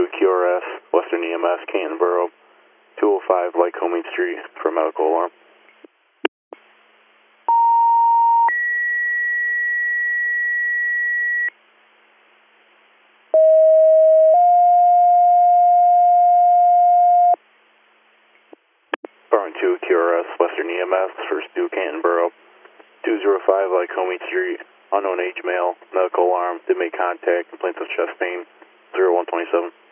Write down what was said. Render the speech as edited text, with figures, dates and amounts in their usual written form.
QRS, Western EMS, Canton Borough, 205 Lycoming Street for medical alarm. Barring 2 QRS, Western EMS, first due Canton Borough, 205 Lycoming Street, unknown age male, medical alarm, did make contact, complaints of chest pain, 0127.